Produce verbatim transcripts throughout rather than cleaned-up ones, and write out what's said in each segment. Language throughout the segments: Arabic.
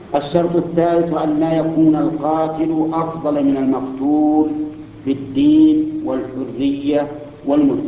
الشرط الثالث أن لا يكون القاتل أفضل من المقتول في الدين والحرية والملك.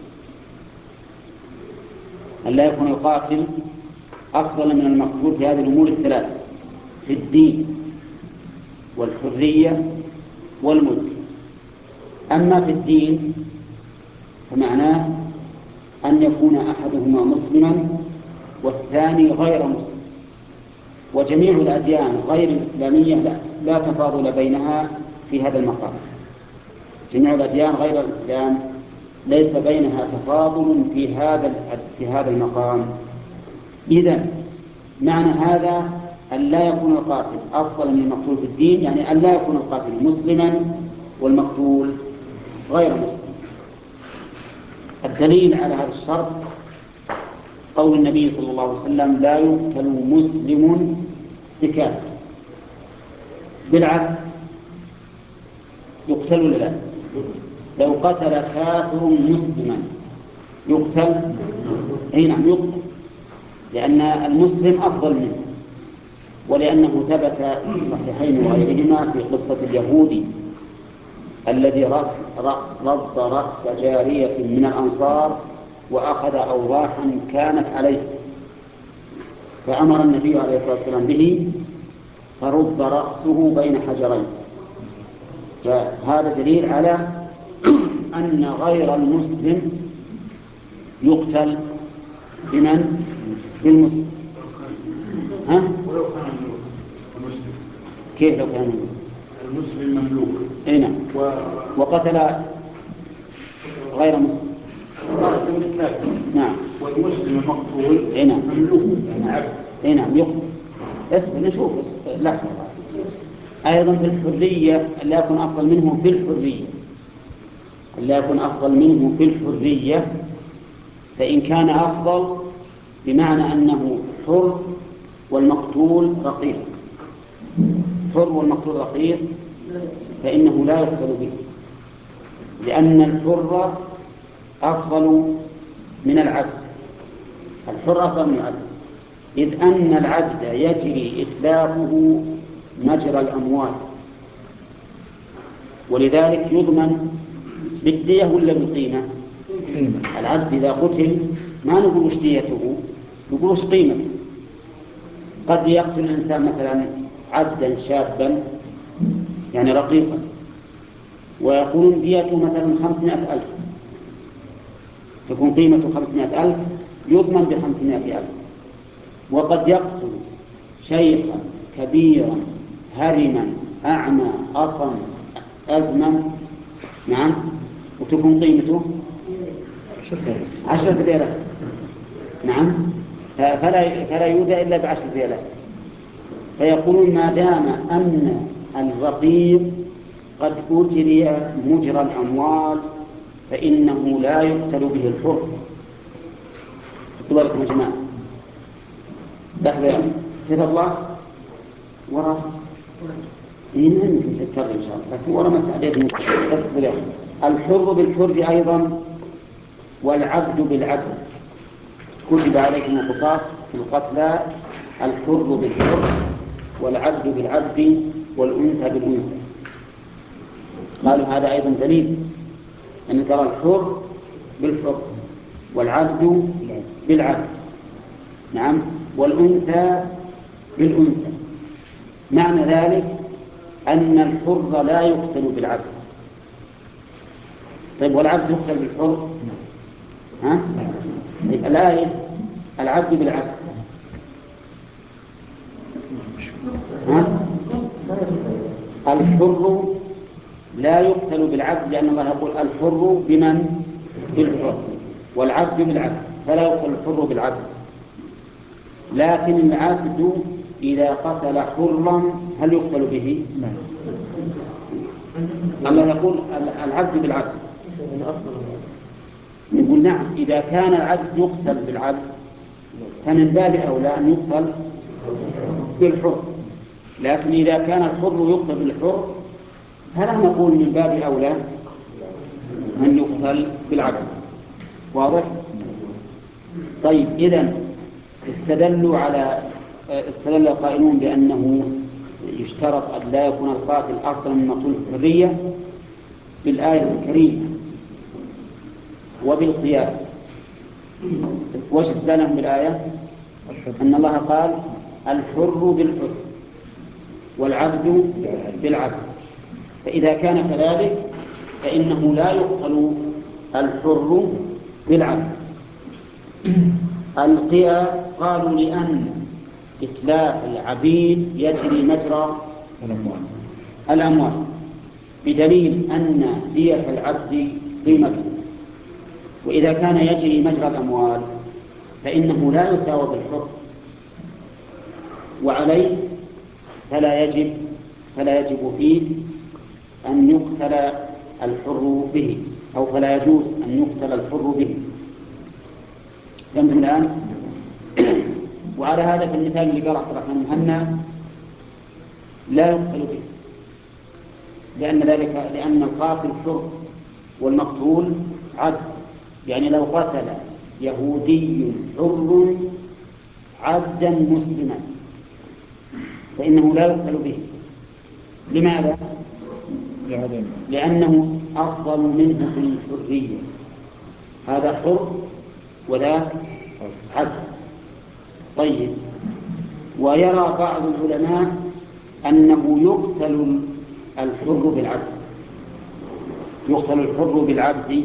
أن لا يكون القاتل أفضل من المقتول في هذه الأمور الثلاثة: في الدين والحرية والملك. أما في الدين فمعناه أن يكون أحدهما مسلما والثاني غير مسلم، وجميع الأديان غير الإسلامية لا, لا تفاضل بينها في هذا المقام. جميع الأديان غير الإسلام ليس بينها تفاضل في هذا في هذا المقام. إذن معنى هذا أن لا يكون القاتل أفضل من المقتول في الدين، يعني أن لا يكون القاتل مسلما والمقتول غير مسلم. الدليل على هذا الشرط قول النبي صلى الله عليه وسلم: لا يقتل مسلم بكافر. بالعكس يقتل ولا لا؟ لو قتل كافر مسلما يقتل؟ اي نعم يقتل، لأن المسلم أفضل منه، ولأنه ثبت في الصحيحين وغيرهما في قصة اليهودي الذي رد رأس جارية من الأنصار وأخذ أوضاحا كانت عليه، فأمر النبي عليه الصلاة والسلام به فرد رأسه بين حجرين. فهذا دليل على أن غير المسلم يقتل بمن؟ بالمسلم. ها؟ ولو كان المسلم كيف لو كان المسلم مملوك؟ اي نعم. و... وقتل غير مسلم. نعم. والمسلم المقتول اي نعم مملوك يعني عبد. اي نعم يقتل. اصبر نشوف لحظة. أيضا في الحرية لا يكون أفضل منه في الحرية لا يكون أفضل منه في الحرية فإن كان أفضل بمعنى أنه حر والمقتول رقيق، حر والمقتول رقيق فإنه لا يقتل به، لأن الحر أفضل من العبد. الحر أفضل من العبد، إذ أن العبد يجري إتلافه مجرى الأموال، ولذلك يضمن بالدية ولا بالقيمة؟ العبد إذا قتل ما نقول وش ديته، نقول وش قيمته. قد يقتل الإنسان مثلا عبدا شابا يعني رقيقا ويقولون ديته مثلا خمسمائة ألف، تكون قيمته خمسمائة ألف يضمن بخمسمائة ألف. وقد يقتل شيخا كبيرا هرما أعمى أصم أزمن، نعم، وتكون قيمته عشرة ريالات، نعم، فلا, فلا يودى إلا بعشر ريالات. فيقولون ما دام أن الرقيق قد أجري مجرى الأموال فإنه لا يقتل به الحر. تبارك يا جماعة لحظة كتاب الله وراء هنا يمكن تتكرر إن شاء الله، لكن وراء ما استعديت أصبر. الحر بالحر أيضا والعبد بالعبد. كتب عليكم القصاص في القتلى الحر بالحر والعبد بالعبد والأنثى بالأنثى. قالوا هذا أيضا دليل أن ترى الحر بالحر والعبد بالعبد، نعم، والأنثى بالأنثى. معنى ذلك أن الحر لا يقتل بالعبد. طيب والعبد يقتل بالحر؟ ها؟ طيب الآية العبد بالعبد، ها؟ الحر لا يقتل بالعبد لأن الله يقول الحر بمن؟ بالحر، والعبد بالعبد، فلا يقتل الحر بالعبد. لكن العبد إذا قتل حرا هل يقتل به؟ الله يقول العبد بالعبد، يقول نعم إذا كان العبد يقتل بالعبد فمن باب أولى أن يقتل بالحر، لكن إذا كان الحر يقتل بالحر فلا نقول من باب أولى أن يقتل بالعبد. واضح؟ طيب إذن استدلوا على استدل القائلون بأنه يشترط أن لا يكون القاتل أفضل من المقتول في الحرية بالآية الكريمة وبالقياس. وش استدلهم بالآية؟ أن الله قال الحر بالحر والعبد بالعبد، فإذا كان كذلك فإنه لا يقتل الحر بالعبد. القياس قالوا لأن إتلاف العبيد يجري مجرى الأموال بدليل أن دية العبد قيمته، وإذا كان يجري مجرى الأموال فإنه لا يساوى بالحر، وعليه فلا يجب فلا يجب فيه أن يقتل الحر به، أو فلا يجوز أن يقتل الحر به. فهمتم الآن؟ وعلى هذا في المثال اللي قال عبد الرحمن المهنا لا يقتل به، لأن ذلك لأن القاتل حر والمقتول عبد. يعني لو قتل يهودي حر عبدا مسلما فإنه لا يقتل به. لماذا؟ لأنه أفضل منه في الحرية، هذا حر وذاك عبد. طيب، ويرى بعض العلماء أنه يقتل الحر بالعبد، يقتل الحر بالعبد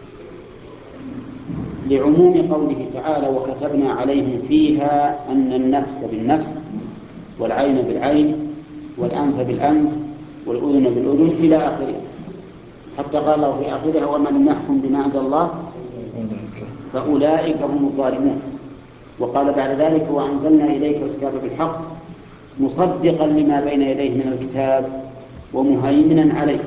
لعموم قوله تعالى وكتبنا عليهم فيها أن النفس بالنفس والعين بالعين والأنف بالأنف والأذن بالأذن إلى آخره، حتى قال الله في آخرها ومن لم يحكم بما أنزل الله فأولئك هم الظالمون. وقال بعد ذلك وأنزلنا إليك الكتاب بالحق مصدقا لما بين يديه من الكتاب ومهيمنا عليه،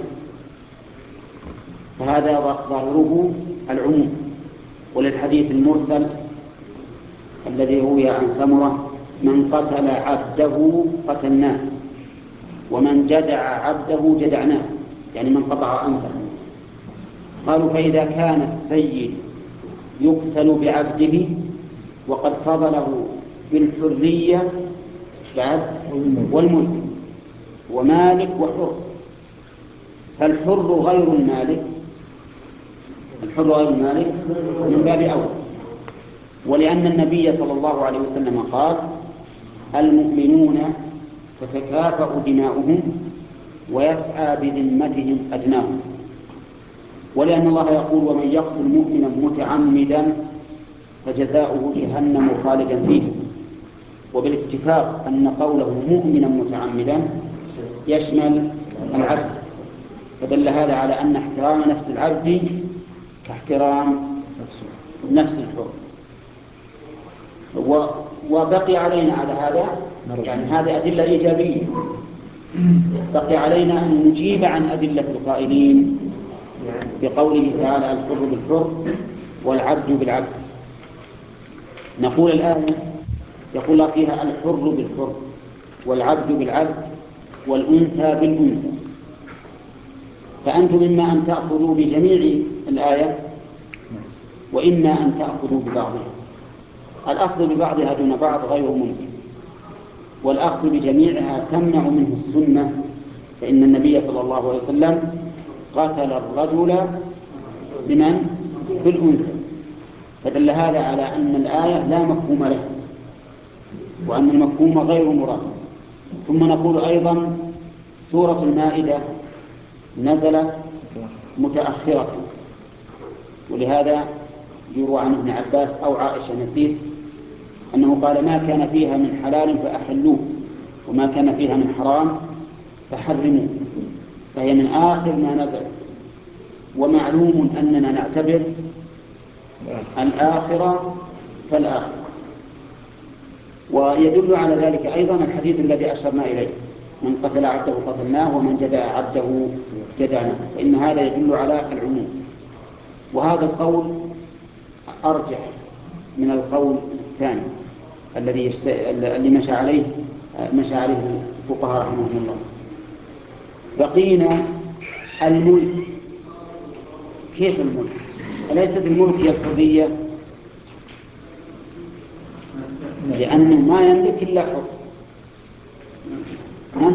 فهذا ظاهره العموم. وللحديث المرسل الذي روي عن سمرة من قتل عبده قتلناه ومن جدع عبده جدعناه، يعني من قطع أنفه. قالوا فإذا كان السيد يقتل بعبده وقد فضله بالحرية بعد والملك ومالك وحر، فالحر غير المالك الحر غير المالك من باب أول. ولأن النبي صلى الله عليه وسلم قال المؤمنون تتكافأ دماؤهم ويسعى بذمتهم أدناهم. ولأن الله يقول ومن يقتل مؤمنا متعمدا فجزاؤه جهنم خالدا فيه، وبالاتفاق أن قوله مؤمنا متعمدا يشمل العبد، فدل هذا على أن احترام نفس العبد كاحترام نفس الحر. وبقي علينا على هذا، يعني هذه أدلة إيجابية، بقي علينا أن نجيب عن أدلة القائلين بقوله تعالى الحر بالحر والعبد بالعبد. نقول الآن يقول الله فيها الحر بالحر والعبد بالعبد والأنثى بالأنثى، فأنتم إما أن تأخذوا بجميع الآية وإما أن تأخذوا ببعضها. الأخذ ببعضها دون بعض غير ممكن، والأخذ بجميعها تمنع منه السنة، فإن النبي صلى الله عليه وسلم قتل الرجل بمن؟ بالأنثى، فدل هذا على أن الآية لا مفهوم لها وأن المفهوم غير مراد. ثم نقول أيضا سورة المائدة نزلت متأخرة، ولهذا يروى عن ابن عباس أو عائشة نسيت أنه قال ما كان فيها من حلال فأحلوه وما كان فيها من حرام فحرموه، فهي من آخر ما نزل. ومعلوم أننا نعتبر الآخرة فالآخرة. ويدل على ذلك أيضا الحديث الذي أشرنا إليه من قتل عبده قتلناه ومن جدع عبده جدعناه، فإن هذا يدل على العموم. وهذا القول أرجح من القول الثاني الذي يشت... اللي مشى عليه مشى عليه الفقهاء رحمهم الله. بقينا الملك. كيف الملك؟ أليست الملك هي الحرية؟ لأنه ما يملك إلا حر. ها؟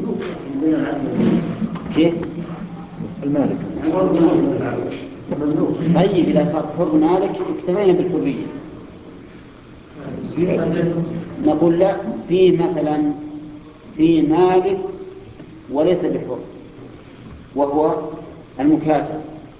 كيف؟ المالك طيب إذا صار حر مالك اكتفينا بالحرية. نقول لا، في مثلا في مالك وليس بحر وهو المكاتب،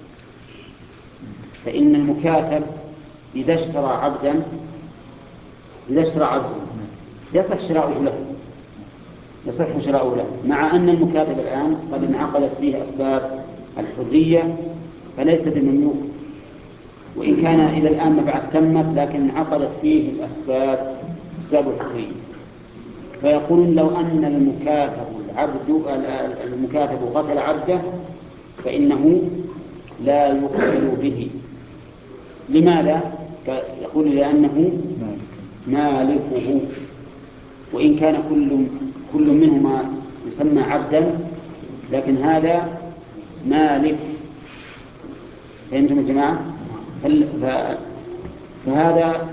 فإن المكاتب إذا اشترى عبدا إذا اشترى عبدا يصح شراؤه له يصح شراؤه له مع أن المكاتب الآن قد انعقدت فيه أسباب الحرية فليس بمملوك، وإن كان إلى الآن ما بعد تمت لكن انعقدت فيه الأسباب أسباب الحرية. فيقولون لو أن المكاتب العبد المكاتب قتل عبده فإنه لا يقتل به. لماذا؟ يقول لأنه مالكه، وإن كان كل كل منهما يسمى عبدا لكن هذا مالك. فهمتم يا جماعة؟ فهذا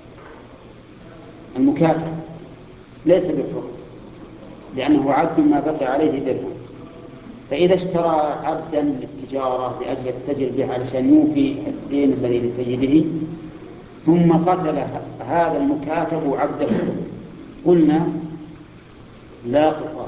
المكاتب ليس بالحر لأنه عبد ما بقي عليه درهم، فإذا اشترى عبدا للتجارة لأجل يتجر به علشان يوفي الدين الذي لسيده ثم قتل هذا المكاتب عبده قلنا لا قصاص.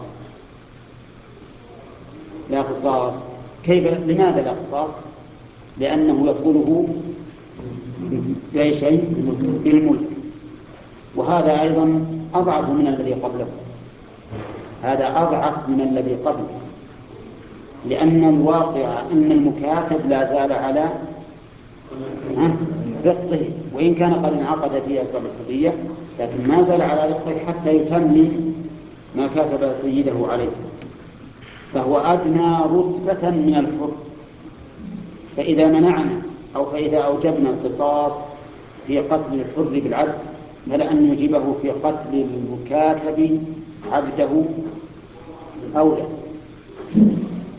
لا قصاص. كيف؟ لماذا لا قصاص؟ لأنه يقوله في شيء بالملك، وهذا أيضا أضعف من الذي قبله. هذا أضعف من الذي قبله لأن الواقع أن المكاتب لا زال على رقه، وإن كان قد انعقد فيه أسباب الحرية لكن ما زال على رقه حتى يتمم ما كاتب سيده عليه، فهو أدنى رتبة من الحر. فإذا منعنا أو فإذا أوجبنا القصاص في قتل الحر بالعبد فلأن نجيبه في قتل المكاتب عبده أولى.